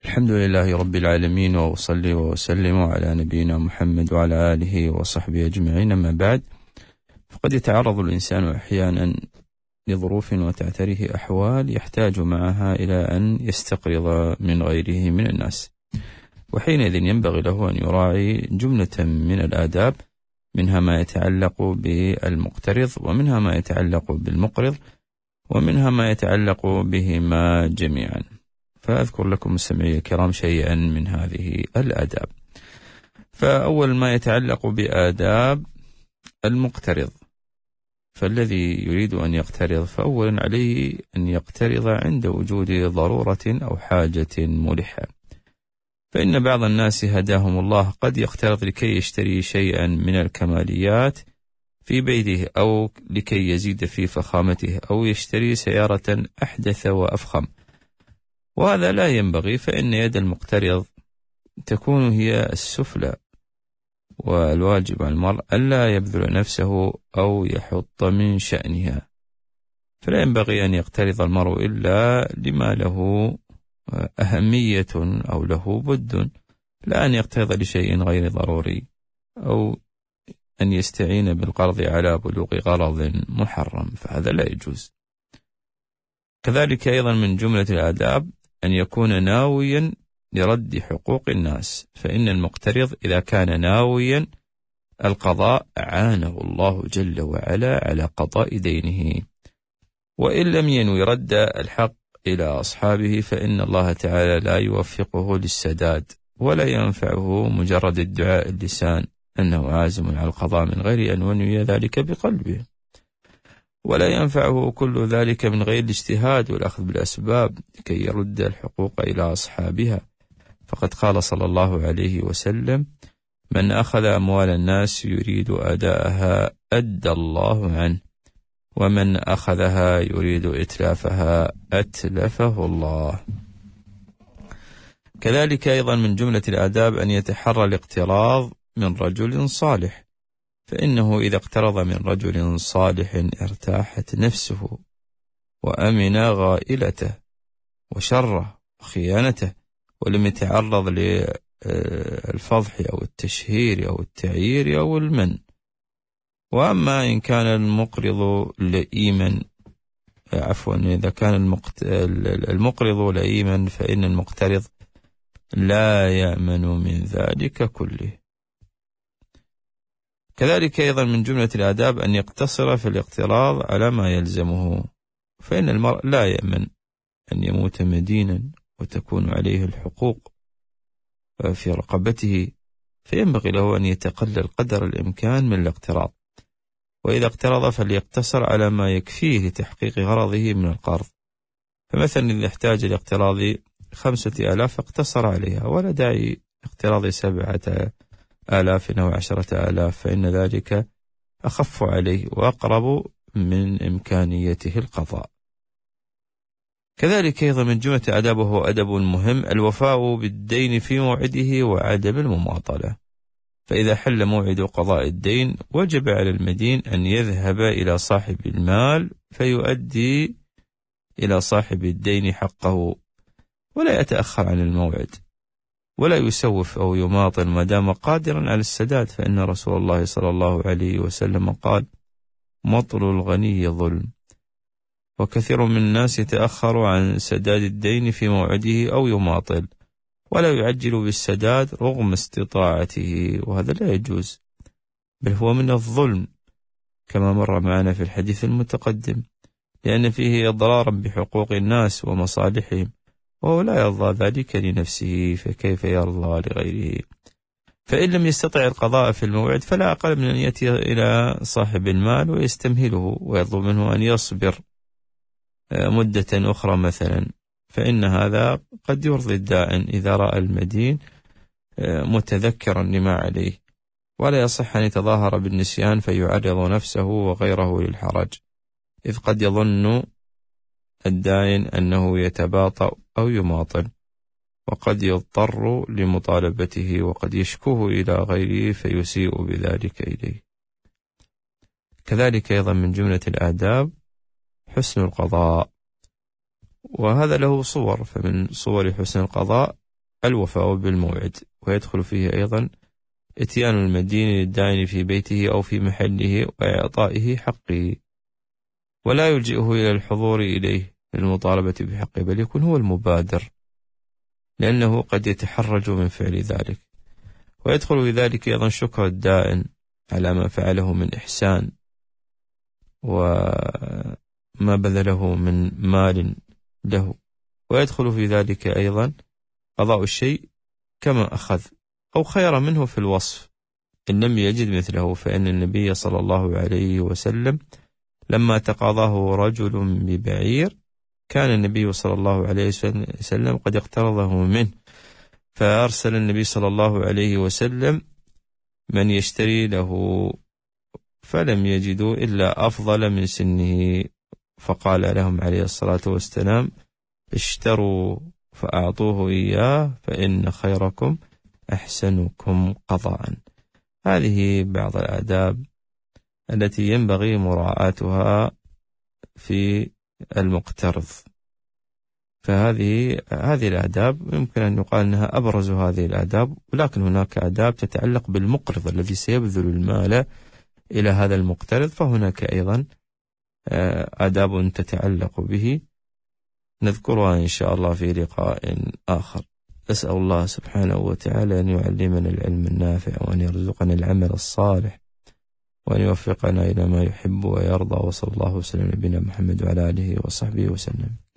الحمد لله رب العالمين، وأصلي وأسلم على نبينا محمد وعلى آله وصحبه أجمعين. أما بعد، فقد يتعرض الإنسان أحيانا لظروف وتعتريه أحوال يحتاج معها إلى أن يستقرض من غيره من الناس، وحينئذ ينبغي له أن يراعي جملة من الآداب، منها ما يتعلق بالمقترض، ومنها ما يتعلق بالمقرض، ومنها ما يتعلق بهما جميعا. فأذكر لكم مستمعي الكرام شيئا من هذه الآداب. فأول ما يتعلق بآداب المقترض، فالذي يريد أن يقترض فأولا عليه أن يقترض عند وجود ضرورة أو حاجة ملحة، فإن بعض الناس هداهم الله قد يقترض لكي يشتري شيئا من الكماليات في بيته، أو لكي يزيد في فخامته، أو يشتري سيارة أحدث وأفخم، وهذا لا ينبغي، فإن يد المقترض تكون هي السفلى، والواجب على المرء ألا يبذل نفسه أو يحط من شأنها، فلا ينبغي أن يقترض المرء إلا لما له أهمية أو له بد، لا أن يقترض لشيء غير ضروري، أو أن يستعين بالقرض على بلوغ غرض محرم، فهذا لا يجوز. كذلك أيضا من جملة الآداب أن يكون ناويا لرد حقوق الناس، فإن المقترض إذا كان ناويا القضاء أعانه الله جل وعلا على قضاء دينه، وإن لم ينوي رد الحق إلى أصحابه فإن الله تعالى لا يوفقه للسداد، ولا ينفعه مجرد الدعاء اللسان أنه عازم على القضاء من غير أن ينوي ذلك بقلبه، ولا ينفعه كل ذلك من غير الاجتهاد والأخذ بالأسباب لكي يرد الحقوق إلى أصحابها. فقد قال صلى الله عليه وسلم: من أخذ أموال الناس يريد أداءها أدى الله عنه، ومن أخذها يريد إتلافها أتلفه الله. كذلك أيضا من جملة الآداب أن يتحرى الاقتراض من رجل صالح، فإنه إذا اقترض من رجل صالح ارتاحت نفسه وأمن غائلته وشره وخيانته، ولم يتعرض للفضح أو التشهير أو التعيير أو المن. وأما إن كان المقرض لئيما، إذا كان المقرض لئيما فإن المقترض لا يأمن من ذلك كله. كذلك أيضا من جملة الآداب أن يقتصر في الاقتراض على ما يلزمه، فإن المرء لا يأمن أن يموت مدينا وتكون عليه الحقوق في رقبته، فينبغي له أن يتقلل قدر الإمكان من الاقتراض، وإذا اقترض فليقتصر على ما يكفيه لتحقيق غرضه من القرض. فمثلا إذا احتاج لاقتراض 5,000 اقتصر عليها، ولا داعي اقتراض 7,000 أو 10,000، فإن ذلك أخف عليه وأقرب من إمكانيته القضاء. كذلك أيضا من جملة أدابه أدب مهم الوفاء بالدين في موعده وعدم المماطلة، فإذا حل موعد قضاء الدين وجب على المدين أن يذهب إلى صاحب المال فيؤدي إلى صاحب الدين حقه، ولا يتأخر عن الموعد، ولا يسوف أو يماطل ما دام قادرا على السداد، فإن رسول الله صلى الله عليه وسلم قال: مطل الغني ظلم. وكثير من الناس يتأخر عن سداد الدين في موعده أو يماطل ولا يعجل بالسداد رغم استطاعته، وهذا لا يجوز، بل هو من الظلم كما مر معنا في الحديث المتقدم، لأن فيه إضرارا بحقوق الناس ومصالحهم، وهو لا يرضى ذلك لنفسه، فكيف يرضى لغيره؟ فإن لم يستطع القضاء في الموعد فلا أقل من أن يأتي إلى صاحب المال ويستمهله ويطلب منه أن يصبر مدة أخرى مثلا، فإن هذا قد يرضي الدائن إذا رأى المدين متذكرا لما عليه، ولا يصح أن يتظاهر بالنسيان فيعرض نفسه وغيره للحرج، إذ قد يظن الدائن أنه يتباطأ أو يماطل، وقد يضطر لمطالبته، وقد يشكوه إلى غيره فيسيء بذلك إليه. كذلك أيضا من جملة الآداب حسن القضاء، وهذا له صور، فمن صور حسن القضاء الوفاء بالموعد، ويدخل فيه أيضا إتيان المدين للداعن في بيته أو في محله وإعطائه حقه، ولا يلجئه إلى الحضور إليه للمطالبة بحقه، بل يكون هو المبادر، لأنه قد يتحرج من فعل ذلك. ويدخل في ذلك أيضا شكر الدائن على ما فعله من إحسان وما بذله من مال له، ويدخل في ذلك أيضا قضاء الشيء كما أخذ أو خير منه في الوصف إن لم يجد مثله، فإن النبي صلى الله عليه وسلم لما تقاضاه رجل ببعير كان النبي صلى الله عليه وسلم قد اقترضه منه، فأرسل النبي صلى الله عليه وسلم من يشتري له، فلم يجدوا إلا أفضل من سنه، فقال لهم عليه الصلاة والسلام: اشتروا فأعطوه إياه فإن خيركم أحسنكم قضاء. هذه بعض الآداب التي ينبغي مراعاتها في المقترض. فهذه الآداب يمكن أن يقال أنها أبرز هذه الآداب، ولكن هناك آداب تتعلق بالمقرض الذي سيبذل المال إلى هذا المقترض، فهناك أيضا آداب تتعلق به نذكرها إن شاء الله في لقاء آخر. أسأل الله سبحانه وتعالى أن يعلمنا العلم النافع، وأن يرزقنا العمل الصالح، وأن يوفقنا إلى ما يحب ويرضى. وصلى الله وسلم على نبينا محمد وعلى آله وصحبه وسلم.